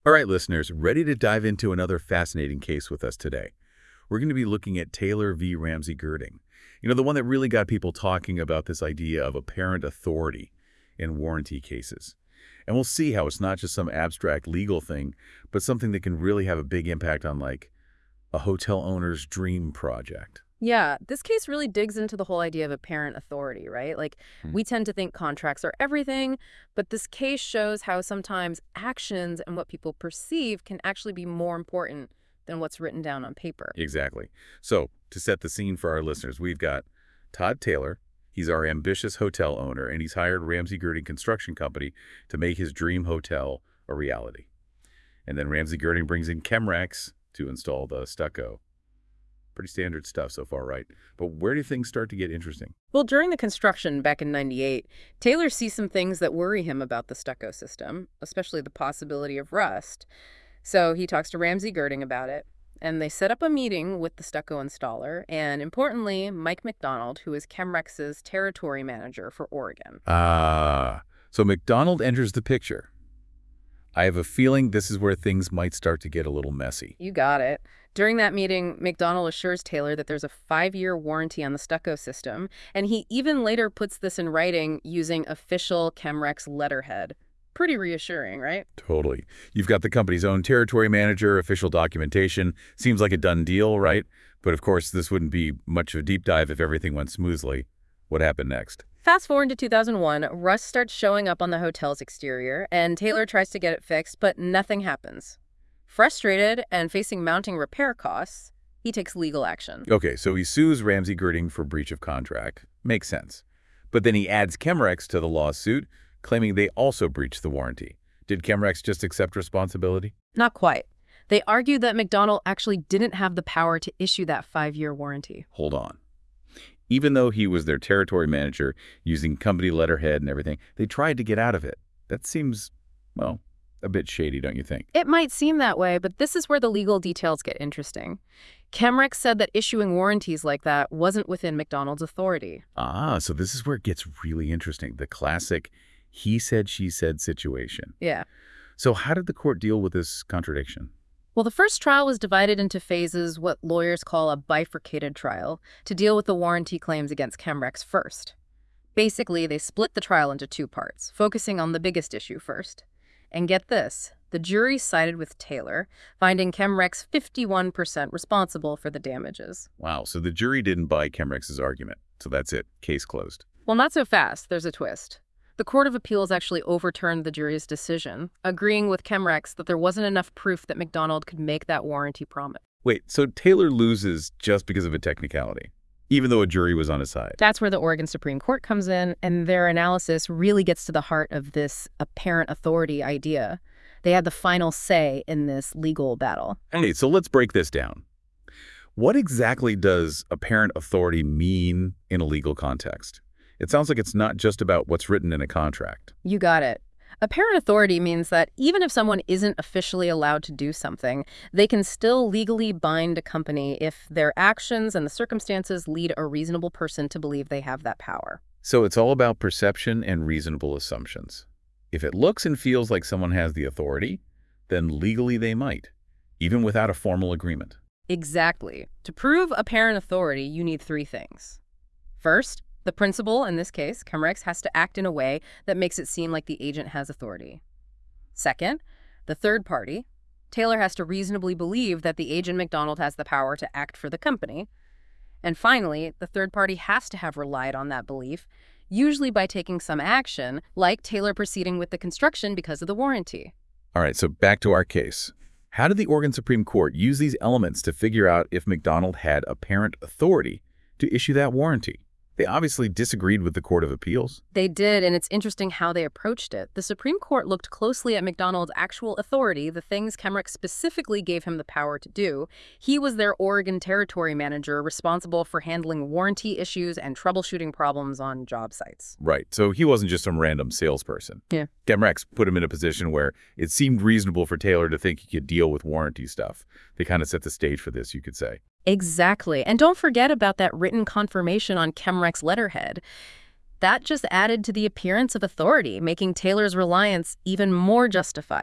All right, listeners, ready to dive into another fascinating case with us today. We're going to be looking at Taylor v. Ramsey Girding. The one that really got people talking about this idea of apparent authority in warranty cases. And we'll see how it's not just some abstract legal thing, but something that can really have a big impact on, like, a hotel owner's dream project. Yeah, this case really digs into the whole idea of apparent authority, right? Like, Hmm. we tend to think contracts are everything, but this case shows how sometimes actions and what people perceive can actually be more important than what's written down on paper. Exactly. So, to set the scene for our listeners, we've got Todd Taylor. He's our ambitious hotel owner, and he's hired Ramsey Girding Construction Company to make his dream hotel a reality. And then Ramsey Girding brings in Chemrex to install the stucco. Pretty standard stuff so far, right? But where do things start to get interesting? Well, during the construction back in '98, Taylor sees some things that worry him about the stucco system, especially the possibility of rust. So he talks to Ramsey Girding about it, and they set up a meeting with the stucco installer and, importantly, Mike McDonald, who is Chemrex's territory manager for Oregon. So McDonald enters the picture. I have a feeling this is where things might start to get a little messy. You got it. During that meeting, McDonald assures Taylor that there's a 5-year warranty on the stucco system, and he even later puts this in writing using official Chemrex letterhead. Pretty reassuring, right? Totally. You've got the company's own territory manager, official documentation. Seems like a done deal, right? But of course, this wouldn't be much of a deep dive if everything went smoothly. What happened next? Fast forward to 2001, rust starts showing up on the hotel's exterior, and Taylor tries to get it fixed, but nothing happens. Frustrated and facing mounting repair costs, he takes legal action. Okay, so he sues Ramsey Girding for breach of contract. Makes sense. But then he adds Chemrex to the lawsuit, claiming they also breached the warranty. Did Chemrex just accept responsibility? Not quite. They argue that McDonald actually didn't have the power to issue that 5-year warranty. Hold on. Even though he was their territory manager, using company letterhead and everything, they tried to get out of it. That seems, well, a bit shady, don't you think? It might seem that way, but this is where the legal details get interesting. Chemrex said that issuing warranties like that wasn't within McDonald's authority. So this is where it gets really interesting. The classic he said, she said situation. Yeah. So how did the court deal with this contradiction? Well, the first trial was divided into phases, what lawyers call a bifurcated trial, to deal with the warranty claims against Chemrex first. Basically, they split the trial into 2 parts, focusing on the biggest issue first. And get this, the jury sided with Taylor, finding Chemrex 51% responsible for the damages. Wow, so the jury didn't buy Chemrex's argument. So that's it. Case closed. Well, not so fast. There's a twist. The Court of Appeals actually overturned the jury's decision, agreeing with Chemrex that there wasn't enough proof that McDonald could make that warranty promise. Wait, so Taylor loses just because of a technicality, even though a jury was on his side? That's where the Oregon Supreme Court comes in, and their analysis really gets to the heart of this apparent authority idea. They had the final say in this legal battle. Hey, so let's break this down. What exactly does apparent authority mean in a legal context? It sounds like it's not just about what's written in a contract. You got it. Apparent authority means that even if someone isn't officially allowed to do something, they can still legally bind a company if their actions and the circumstances lead a reasonable person to believe they have that power. So it's all about perception and reasonable assumptions. If it looks and feels like someone has the authority, then legally they might, even without a formal agreement. Exactly. To prove apparent authority, you need 3 things. First, the principal, in this case, Chemrex, has to act in a way that makes it seem like the agent has authority. Second, the third party, Taylor, has to reasonably believe that the agent McDonald has the power to act for the company. And finally, the third party has to have relied on that belief, usually by taking some action, like Taylor proceeding with the construction because of the warranty. All right, so back to our case. How did the Oregon Supreme Court use these elements to figure out if McDonald had apparent authority to issue that warranty? They obviously disagreed with the Court of Appeals. They did, and it's interesting how they approached it. The Supreme Court looked closely at McDonald's actual authority, the things Chemrex specifically gave him the power to do. He was their Oregon territory manager, responsible for handling warranty issues and troubleshooting problems on job sites. Right, so he wasn't just some random salesperson. Yeah. Chemrex put him in a position where it seemed reasonable for Taylor to think he could deal with warranty stuff. They kind of set the stage for this, you could say. Exactly. And don't forget about that written confirmation on Chemrex letterhead. That just added to the appearance of authority, making Taylor's reliance even more justified.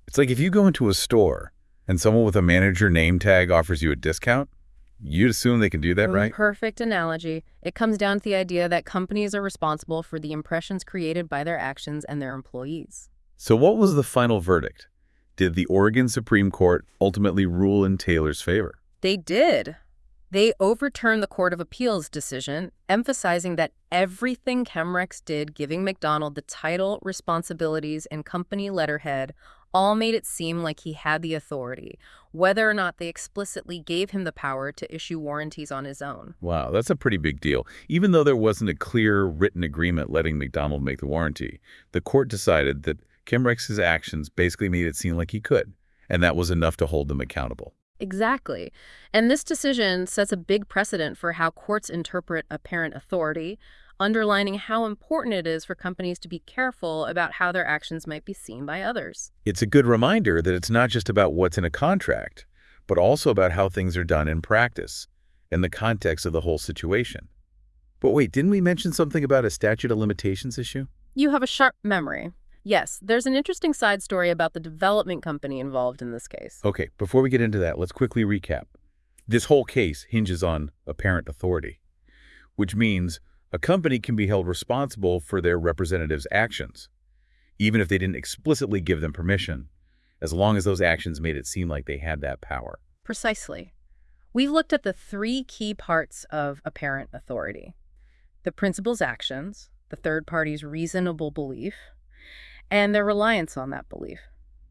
It's like if you go into a store and someone with a manager name tag offers you a discount, you'd assume they can do that, right? Perfect analogy. It comes down to the idea that companies are responsible for the impressions created by their actions and their employees. So what was the final verdict? Did the Oregon Supreme Court ultimately rule in Taylor's favor? They did. They overturned the Court of Appeals decision, emphasizing that everything Chemrex did, giving McDonald the title, responsibilities, and company letterhead, all made it seem like he had the authority, whether or not they explicitly gave him the power to issue warranties on his own. Wow, that's a pretty big deal. Even though there wasn't a clear written agreement letting McDonald make the warranty, the court decided that Chemrex's actions basically made it seem like he could, and that was enough to hold them accountable. Exactly. And this decision sets a big precedent for how courts interpret apparent authority, underlining how important it is for companies to be careful about how their actions might be seen by others. It's a good reminder that it's not just about what's in a contract, but also about how things are done in practice, in the context of the whole situation. But wait, didn't we mention something about a statute of limitations issue? You have a sharp memory. Yes, there's an interesting side story about the development company involved in this case. Okay, before we get into that, let's quickly recap. This whole case hinges on apparent authority, which means a company can be held responsible for their representatives' actions, even if they didn't explicitly give them permission, as long as those actions made it seem like they had that power. Precisely. We've looked at the three key parts of apparent authority: the principal's actions, the third party's reasonable belief, and their reliance on that belief.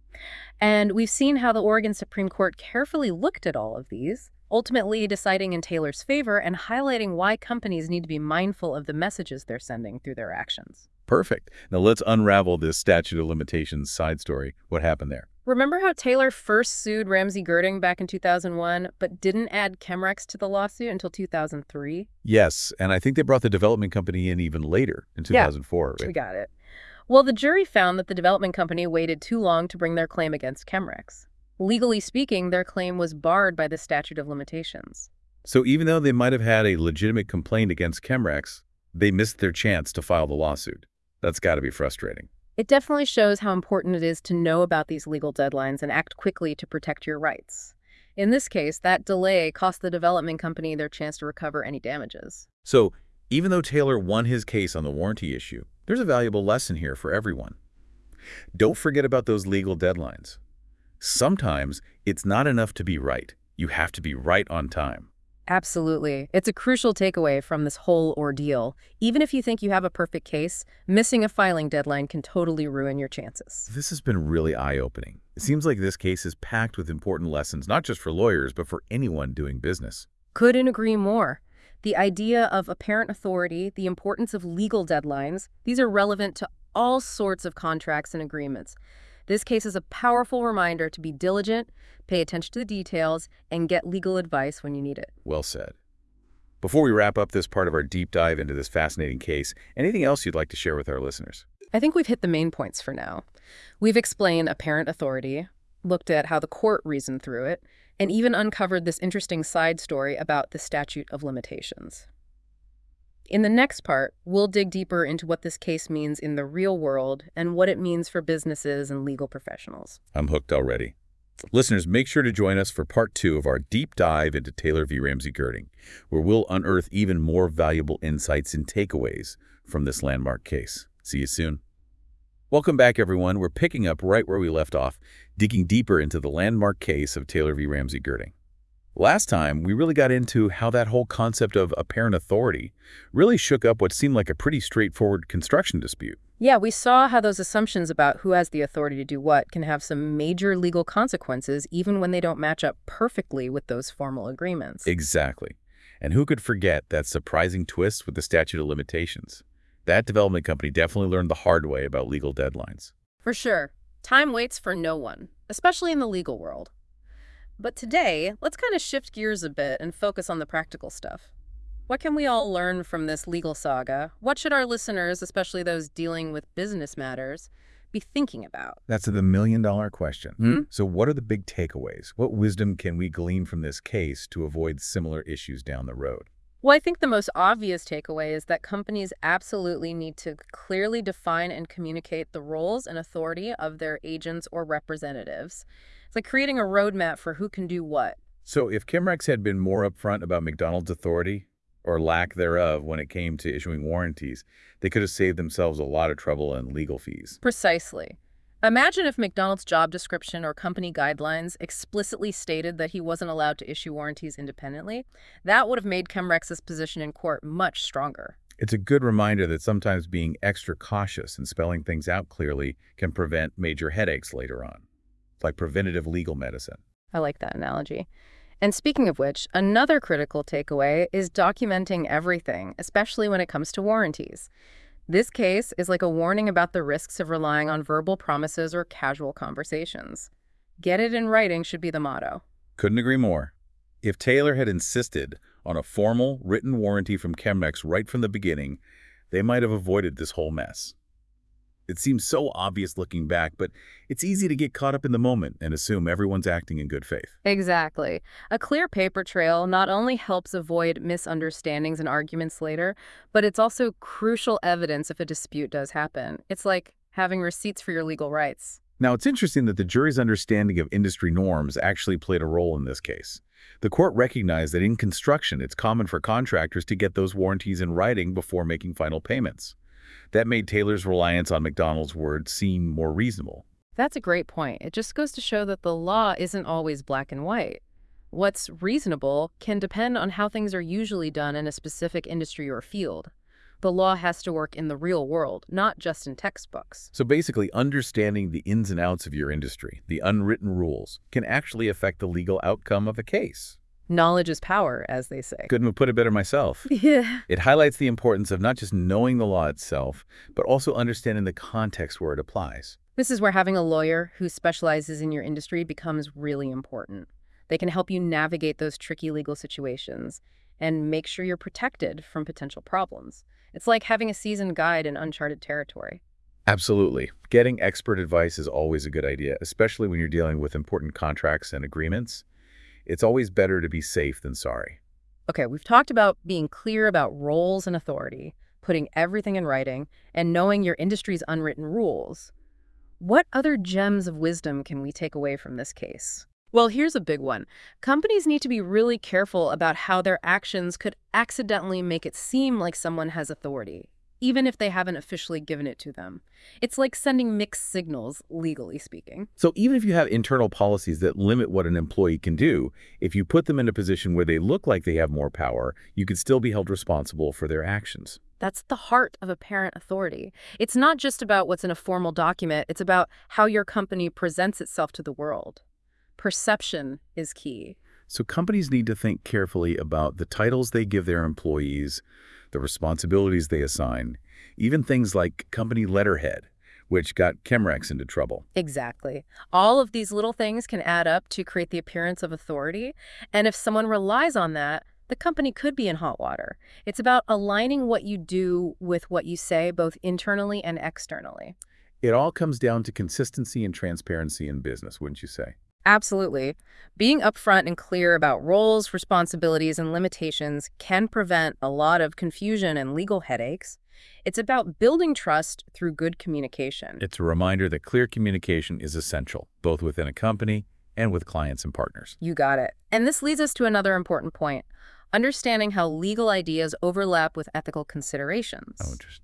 And we've seen how the Oregon Supreme Court carefully looked at all of these, ultimately deciding in Taylor's favor and highlighting why companies need to be mindful of the messages they're sending through their actions. Perfect. Now let's unravel this statute of limitations side story. What happened there? Remember how Taylor first sued Ramsey Girding back in 2001, but didn't add Chemrex to the lawsuit until 2003? Yes, and I think they brought the development company in even later, in 2004. We got it. Well, the jury found that the development company waited too long to bring their claim against Chemrex. Legally speaking, their claim was barred by the statute of limitations. So even though they might have had a legitimate complaint against Chemrex, they missed their chance to file the lawsuit. That's got to be frustrating. It definitely shows how important it is to know about these legal deadlines and act quickly to protect your rights. In this case, that delay cost the development company their chance to recover any damages. So even though Taylor won his case on the warranty issue, there's a valuable lesson here for everyone. Don't forget about those legal deadlines. Sometimes it's not enough to be right. You have to be right on time. Absolutely. It's a crucial takeaway from this whole ordeal. Even if you think you have a perfect case, missing a filing deadline can totally ruin your chances. This has been really eye-opening. It seems like this case is packed with important lessons, not just for lawyers, but for anyone doing business. Couldn't agree more. The idea of apparent authority, the importance of legal deadlines, these are relevant to all sorts of contracts and agreements. This case is a powerful reminder to be diligent, pay attention to the details, and get legal advice when you need it. Well said. Before we wrap up this part of our deep dive into this fascinating case, anything else you'd like to share with our listeners? I think we've hit the main points for now. We've explained apparent authority, looked at how the court reasoned through it, and even uncovered this interesting side story about the statute of limitations. In the next part, we'll dig deeper into what this case means in the real world and what it means for businesses and legal professionals. I'm hooked already. Listeners, make sure to join us for part 2 of our deep dive into Taylor v. Ramsey Girding, where we'll unearth even more valuable insights and takeaways from this landmark case. See you soon. Welcome back, everyone. We're picking up right where we left off, digging deeper into the landmark case of Taylor v. Ramsey Girding. Last time, we really got into how that whole concept of apparent authority really shook up what seemed like a pretty straightforward construction dispute. Yeah, we saw how those assumptions about who has the authority to do what can have some major legal consequences even when they don't match up perfectly with those formal agreements. Exactly. And who could forget that surprising twist with the statute of limitations? That development company definitely learned the hard way about legal deadlines. For sure. Time waits for no one, especially in the legal world. But today, let's kind of shift gears a bit and focus on the practical stuff. What can we all learn from this legal saga? What should our listeners, especially those dealing with business matters, be thinking about? That's the million-dollar question. Hmm? So what are the big takeaways? What wisdom can we glean from this case to avoid similar issues down the road? Well, I think the most obvious takeaway is that companies absolutely need to clearly define and communicate the roles and authority of their agents or representatives. It's like creating a roadmap for who can do what. So if Chemrex had been more upfront about McDonald's authority, or lack thereof when it came to issuing warranties, they could have saved themselves a lot of trouble and legal fees. Precisely. Imagine if McDonald's job description or company guidelines explicitly stated that he wasn't allowed to issue warranties independently. That would have made Chemrex's position in court much stronger. It's a good reminder that sometimes being extra cautious and spelling things out clearly can prevent major headaches later on. It's like preventative legal medicine. I like that analogy. And speaking of which, another critical takeaway is documenting everything, especially when it comes to warranties. This case is like a warning about the risks of relying on verbal promises or casual conversations. Get it in writing should be the motto. Couldn't agree more. If Taylor had insisted on a formal, written warranty from Chemex right from the beginning, they might have avoided this whole mess. It seems so obvious looking back, but it's easy to get caught up in the moment and assume everyone's acting in good faith. Exactly. A clear paper trail not only helps avoid misunderstandings and arguments later, but it's also crucial evidence if a dispute does happen. It's like having receipts for your legal rights. Now, it's interesting that the jury's understanding of industry norms actually played a role in this case. The court recognized that in construction, it's common for contractors to get those warranties in writing before making final payments. That made Taylor's reliance on McDonald's word seem more reasonable. That's a great point. It just goes to show that the law isn't always black and white. What's reasonable can depend on how things are usually done in a specific industry or field. The law has to work in the real world, not just in textbooks. So basically, understanding the ins and outs of your industry, the unwritten rules, can actually affect the legal outcome of a case. Knowledge is power, as they say. Couldn't have put it better myself. Yeah. It highlights the importance of not just knowing the law itself, but also understanding the context where it applies. This is where having a lawyer who specializes in your industry becomes really important. They can help you navigate those tricky legal situations and make sure you're protected from potential problems. It's like having a seasoned guide in uncharted territory. Absolutely. Getting expert advice is always a good idea, especially when you're dealing with important contracts and agreements. It's always better to be safe than sorry. Okay, we've talked about being clear about roles and authority, putting everything in writing, and knowing your industry's unwritten rules. What other gems of wisdom can we take away from this case? Well, here's a big one. Companies need to be really careful about how their actions could accidentally make it seem like someone has authority, even if they haven't officially given it to them. It's like sending mixed signals, legally speaking. So even if you have internal policies that limit what an employee can do, if you put them in a position where they look like they have more power, you could still be held responsible for their actions. That's the heart of apparent authority. It's not just about what's in a formal document, it's about how your company presents itself to the world. Perception is key. So companies need to think carefully about the titles they give their employees, the responsibilities they assign, even things like company letterhead, which got Chemex into trouble. Exactly. All of these little things can add up to create the appearance of authority, and if someone relies on that, the company could be in hot water. It's about aligning what you do with what you say, both internally and externally. It all comes down to consistency and transparency in business, wouldn't you say? Absolutely. Being upfront and clear about roles, responsibilities, and limitations can prevent a lot of confusion and legal headaches. It's about building trust through good communication. It's a reminder that clear communication is essential, both within a company and with clients and partners. You got it. And this leads us to another important point, understanding how legal ideas overlap with ethical considerations. Oh, interesting.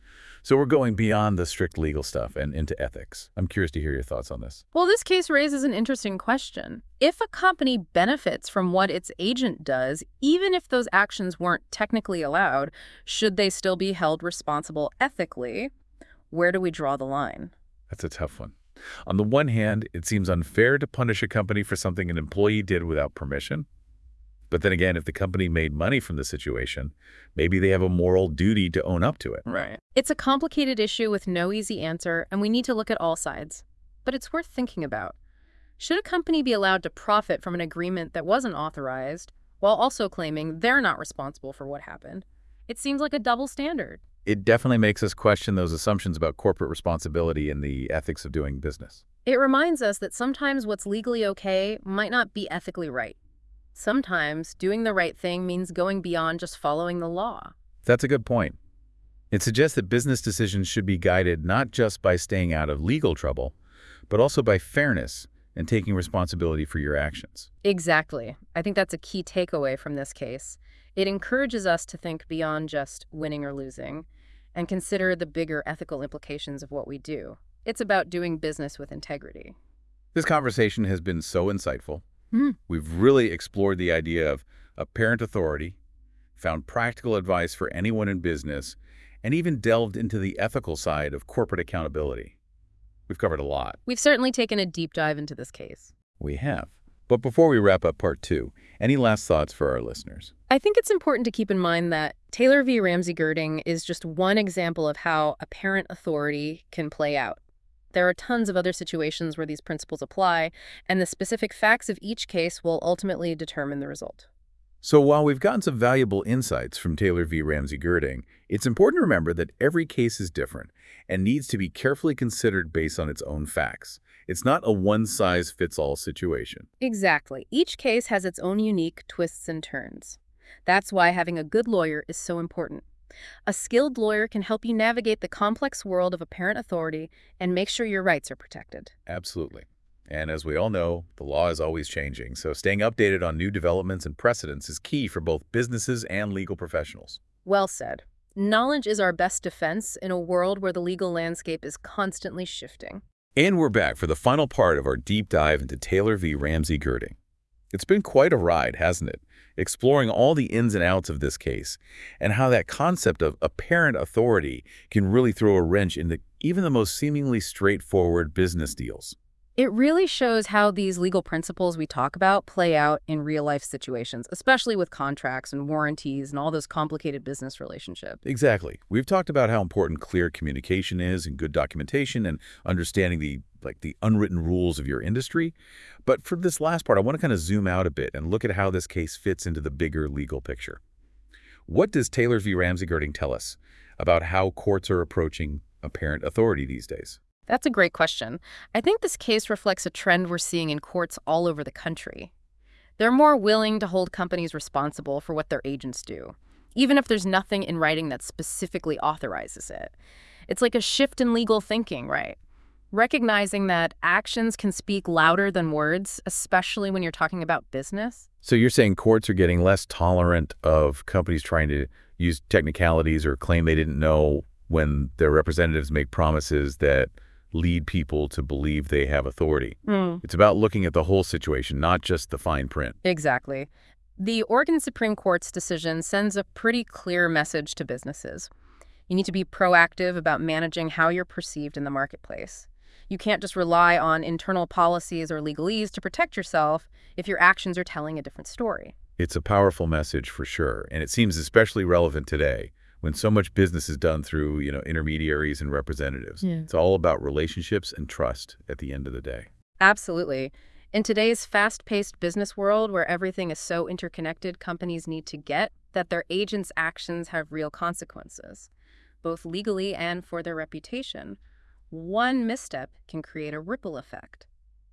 So we're going beyond the strict legal stuff and into ethics. I'm curious to hear your thoughts on this. Well, this case raises an interesting question. If a company benefits from what its agent does, even if those actions weren't technically allowed, should they still be held responsible ethically? Where do we draw the line? That's a tough one. On the one hand, it seems unfair to punish a company for something an employee did without permission. But then again, if the company made money from the situation, maybe they have a moral duty to own up to it. Right. It's a complicated issue with no easy answer, and we need to look at all sides. But it's worth thinking about. Should a company be allowed to profit from an agreement that wasn't authorized, while also claiming they're not responsible for what happened? It seems like a double standard. It definitely makes us question those assumptions about corporate responsibility and the ethics of doing business. It reminds us that sometimes what's legally okay might not be ethically right. Sometimes doing the right thing means going beyond just following the law. That's a good point. It suggests that business decisions should be guided not just by staying out of legal trouble, but also by fairness and taking responsibility for your actions. Exactly. I think that's a key takeaway from this case. It encourages us to think beyond just winning or losing and consider the bigger ethical implications of what we do. It's about doing business with integrity. This conversation has been so insightful. Hmm. We've really explored the idea of apparent authority, found practical advice for anyone in business, and even delved into the ethical side of corporate accountability. We've covered a lot. We've certainly taken a deep dive into this case. We have. But before we wrap up part 2, any last thoughts for our listeners? I think it's important to keep in mind that Taylor v. Ramsey Girding is just one example of how apparent authority can play out. There are tons of other situations where these principles apply, and the specific facts of each case will ultimately determine the result. So while we've gotten some valuable insights from Taylor v. Ramsey Girding, it's important to remember that every case is different and needs to be carefully considered based on its own facts. It's not a one-size-fits-all situation. Exactly. Each case has its own unique twists and turns. That's why having a good lawyer is so important. A skilled lawyer can help you navigate the complex world of apparent authority and make sure your rights are protected. Absolutely. And as we all know, the law is always changing, so staying updated on new developments and precedents is key for both businesses and legal professionals. Well said. Knowledge is our best defense in a world where the legal landscape is constantly shifting. And we're back for the final part of our deep dive into Taylor v. Ramsey Girding. It's been quite a ride, hasn't it? Exploring all the ins and outs of this case and how that concept of apparent authority can really throw a wrench into even the most seemingly straightforward business deals. It really shows how these legal principles we talk about play out in real-life situations, especially with contracts and warranties and all those complicated business relationships. Exactly. We've talked about how important clear communication is and good documentation and understanding the unwritten rules of your industry. But for this last part, I want to kind of zoom out a bit and look at how this case fits into the bigger legal picture. What does Taylor v. Ramsey Girding tell us about how courts are approaching apparent authority these days? That's a great question. I think this case reflects a trend we're seeing in courts all over the country. They're more willing to hold companies responsible for what their agents do, even if there's nothing in writing that specifically authorizes it. It's like a shift in legal thinking, right? Recognizing that actions can speak louder than words, especially when you're talking about business. So you're saying courts are getting less tolerant of companies trying to use technicalities or claim they didn't know when their representatives make promises that lead people to believe they have authority. It's about looking at the whole situation, not just the fine print. Exactly. The Oregon Supreme Court's decision sends a pretty clear message to businesses. You need to be proactive about managing how you're perceived in the marketplace. You can't just rely on internal policies or legalese to protect yourself if your actions are telling a different story. It's a powerful message for sure, and it seems especially relevant today when so much business is done through, intermediaries and representatives. Yeah. It's all about relationships and trust at the end of the day. Absolutely. In today's fast-paced business world where everything is so interconnected, companies need to get that their agents' actions have real consequences, both legally and for their reputation. One misstep can create a ripple effect.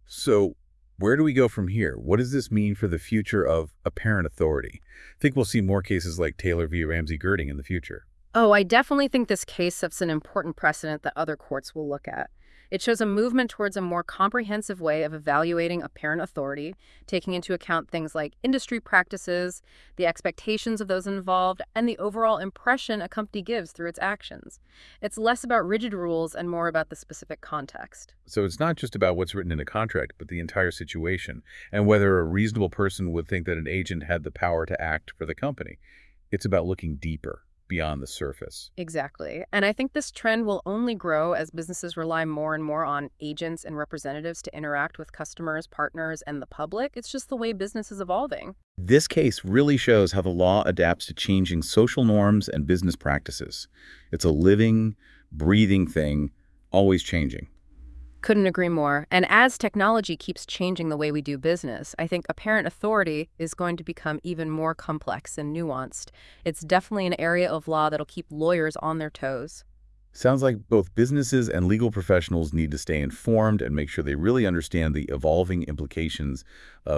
So where do we go from here? What does this mean for the future of apparent authority? I think we'll see more cases like Taylor v. Ramsey Girding in the future. Oh, I definitely think this case sets an important precedent that other courts will look at. It shows a movement towards a more comprehensive way of evaluating apparent authority, taking into account things like industry practices, the expectations of those involved, and the overall impression a company gives through its actions. It's less about rigid rules and more about the specific context. So it's not just about what's written in a contract, but the entire situation and whether a reasonable person would think that an agent had the power to act for the company. It's about looking deeper, beyond the surface. Exactly. And I think this trend will only grow as businesses rely more and more on agents and representatives to interact with customers, partners, and the public. It's just the way business is evolving. This case really shows how the law adapts to changing social norms and business practices. It's a living, breathing thing, always changing. Couldn't agree more. And as technology keeps changing the way we do business, I think apparent authority is going to become even more complex and nuanced. It's definitely an area of law that'll keep lawyers on their toes. Sounds like both businesses and legal professionals need to stay informed and make sure they really understand the evolving implications of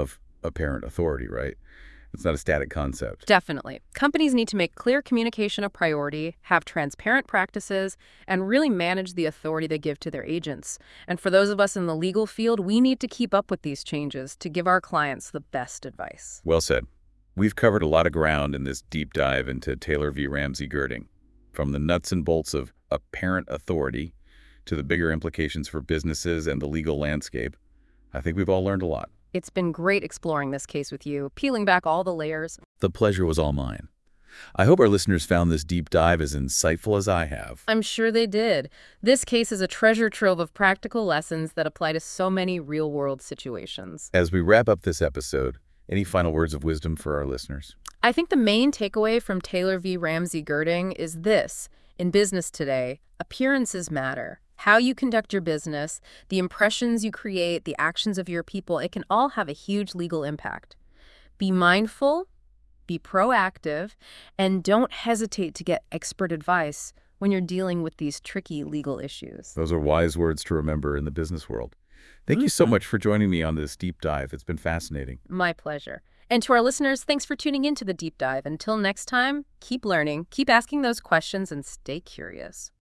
apparent authority, right? It's not a static concept. Definitely. Companies need to make clear communication a priority, have transparent practices, and really manage the authority they give to their agents. And for those of us in the legal field, we need to keep up with these changes to give our clients the best advice. Well said. We've covered a lot of ground in this deep dive into Taylor v. Ramsey Girding, from the nuts and bolts of apparent authority to the bigger implications for businesses and the legal landscape. I think we've all learned a lot. It's been great exploring this case with you, peeling back all the layers. The pleasure was all mine. I hope our listeners found this deep dive as insightful as I have. I'm sure they did. This case is a treasure trove of practical lessons that apply to so many real-world situations. As we wrap up this episode, any final words of wisdom for our listeners? I think the main takeaway from Taylor v. Ramsey Girding is this. In business today, appearances matter. How you conduct your business, the impressions you create, the actions of your people, it can all have a huge legal impact. Be mindful, be proactive, and don't hesitate to get expert advice when you're dealing with these tricky legal issues. Those are wise words to remember in the business world. Thank you so much for joining me on this deep dive. It's been fascinating. My pleasure. And to our listeners, thanks for tuning into the deep dive. Until next time, keep learning, keep asking those questions, and stay curious.